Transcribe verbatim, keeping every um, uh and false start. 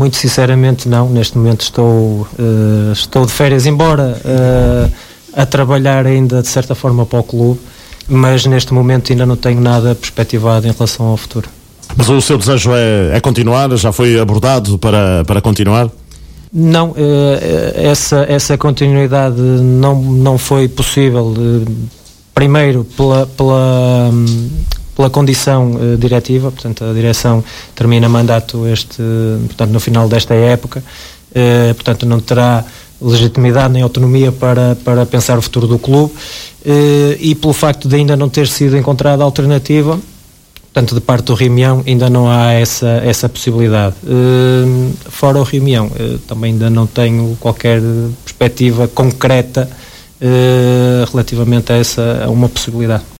muito sinceramente não, neste momento estou, uh, estou de férias, embora uh, a trabalhar ainda de certa forma para o clube, mas neste momento ainda não tenho nada perspectivado em relação ao futuro. Mas o seu desejo é, é continuar? Já foi abordado para, para continuar? Não, uh, essa, essa continuidade não, não foi possível, uh, primeiro pela... pela um, pela condição uh, diretiva, portanto a direção termina mandato este, portanto no final desta época, uh, portanto não terá legitimidade nem autonomia para, para pensar o futuro do clube, uh, e pelo facto de ainda não ter sido encontrada alternativa, portanto de parte do Rimião ainda não há essa, essa possibilidade. Uh, fora o Rimião, uh, também ainda não tenho qualquer perspectiva concreta uh, relativamente a essa, a uma possibilidade.